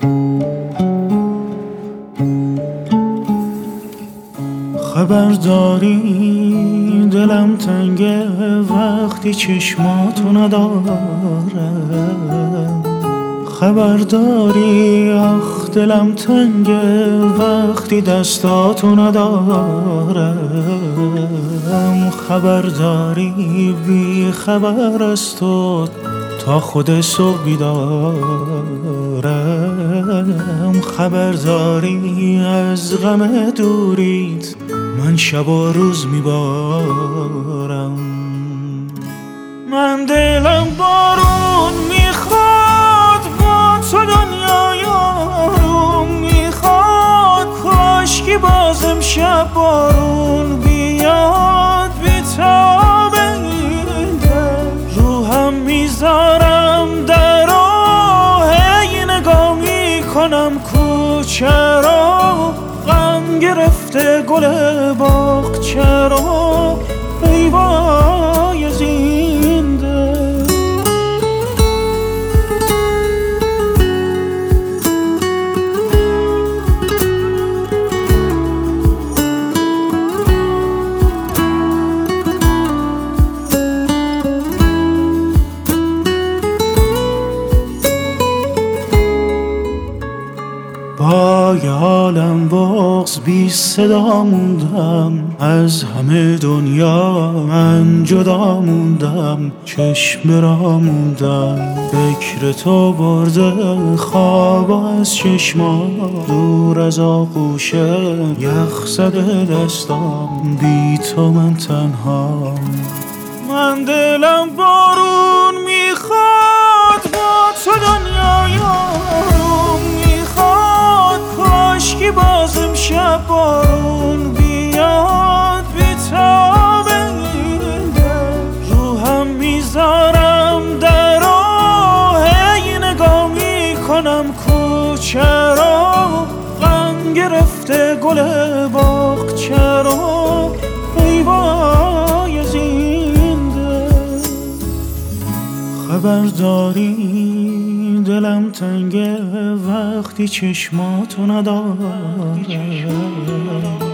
خبر داری دلم تنگه وقتی چشماتو ندارم. خبر داری آخ دلم تنگه وقتی دستاتو ندارم. خبر داری بی خبر از تو تا خود صبح بیدارم. خبر داری از غم دوریت من شب و روز میبارم. من دلم بارون میخواد با تو دنیای آروم میخواد. کاشکی باز امشب بارون بیاد بیتاب این دل. روحم میذارم در راه هی نگاه میکنم کوچه رو. غم گرفته گل باغ چرا ای وای از این دل. با یه عالم بغض بی صدا موندم. از همه دنیا من جدا موندم. چشم را موندم فکر تو برده خواب از چشما. دور از آغوش یخ زده دستام بی تو من تنها. من دلم بارون میخواد با تو دنیای آروم میخواد. کاشکی باز امشب بارون بیاد بیتاب این دل. روحم میذارم در راه هی نگاه میکنم کوچه رو. غم گرفته گل باغ چرا ای وای از این دل. خبر داری دلم تنگه وقتی چشماتو ندارم.